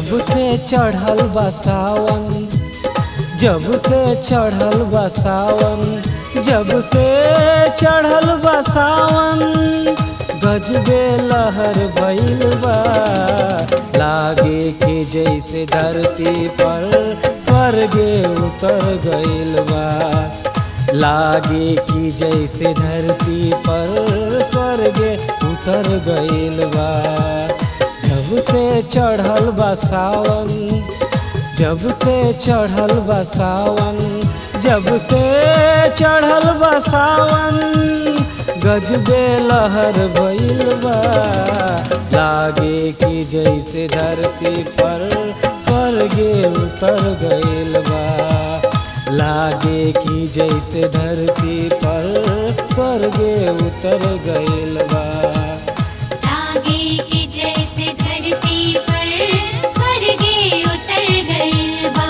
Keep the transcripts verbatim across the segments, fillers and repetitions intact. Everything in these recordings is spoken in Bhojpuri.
जब से चढ़ल बा सावन, जब से चढ़ल बा सावन, जब से चढ़ल बा सावन, गजबे लहर भइल बा। लागे कि जैसे धरती पर स्वर्गे उतर गइल बा। लागे कि जैसे धरती पर स्वर्गे उतर गइल बा। जब से चढ़ल बा सावन, जब से चढ़ल बा सावन, जब से चढ़ल बा सावन, गजबे लहर भइल बा। लागे कि जैसे धरती पर स्वर्गे उतर गइल बा। लागे कि जैसे धरती पर स्वर्गे उतर गइल बा। लागे कि जैसे धरती पर स्वर्गे उतर गइल बा।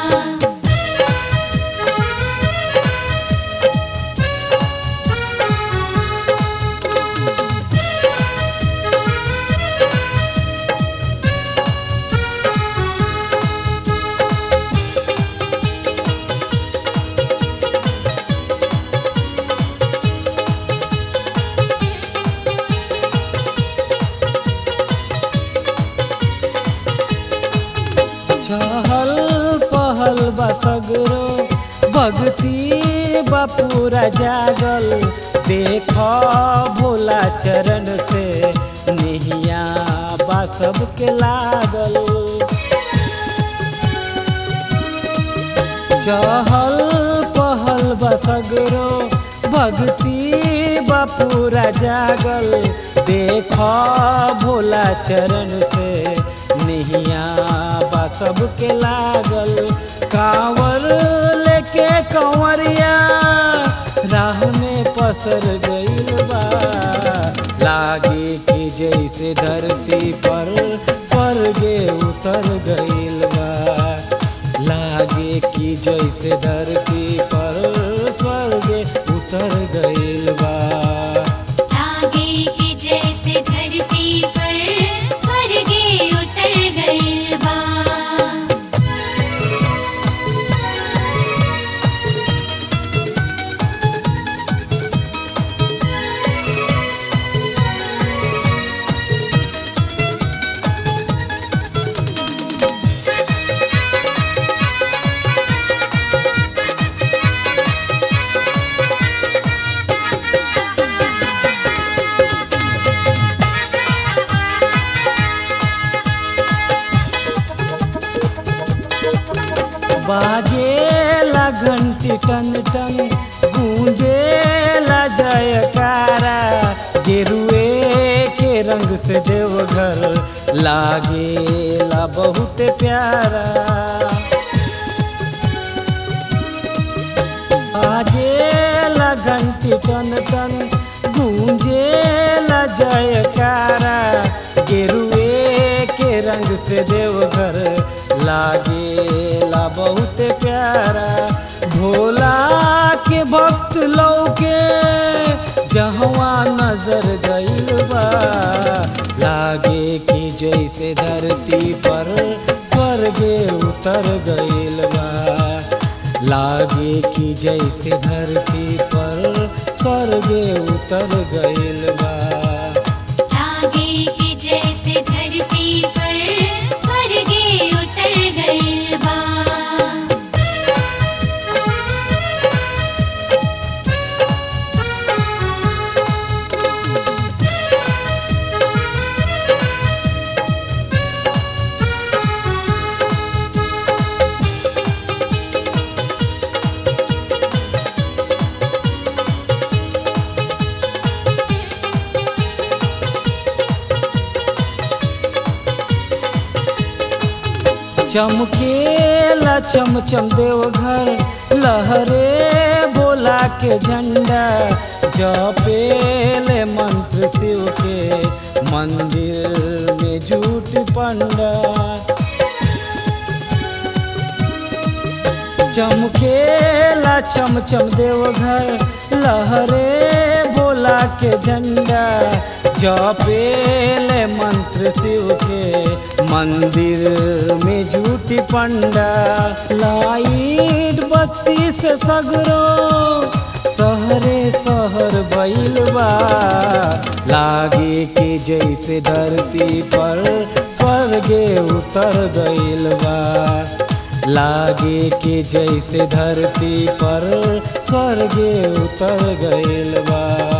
चहल पहल बा सगरो, भक्ति बा पूरा जागल। देख भोला चरण से निहिया बा सबके लागल। चहल पहल बा सगरो, भक्ति बा पूरा जागल। देख भोला चरण से निहिया बा सबके लागल। कांवर लेके कंवरिया राह में पसर गइल बा। लागे कि जैसे धरती पर स्वर्गे उतर गइल बा। लागे कि जैसे धरती पर स्वर्गे उतर गइल बा। लागे कि जैसे धरती पर स्वर्गे उतर गइल बा। बाजेला घंटी टन टन, गूंजेला जयकारा। गेरुए के रंग से देवघर लागेला बहुत प्यारा। बाजेला घंटी टन टन, गूंजेला जयकारा। गेरुए के रंग से देवघर लागेला बहुत प्यारा। भोला के भक्त लौके जहवा नजर गइल बा। लागे कि जैसे धरती पर स्वर्गे उतर गइल बा। लागे कि जैसे धरती पर स्वर्गे उतर गइल बा। लागे कि जैसे धरती पर स्वर्गे उतर गइल बा। चमकेला चमचम देवघर, लहरे भोला के झंडा। जपेले मंत्र शिव के, मंदिर में झूठ पंडा। चमकेला चमचम देवघर, लहरे भोला के झंडा। जपेले मंत्र शिव के मंदिर में झूठी पंडा। लाइट बत्ती से सगरो सहरे सहर बैल बा। लागे कि जैसे धरती पर स्वर्गे उतर गइल बा। लागे कि जैसे धरती पर स्वर्गे उतर गइल बा।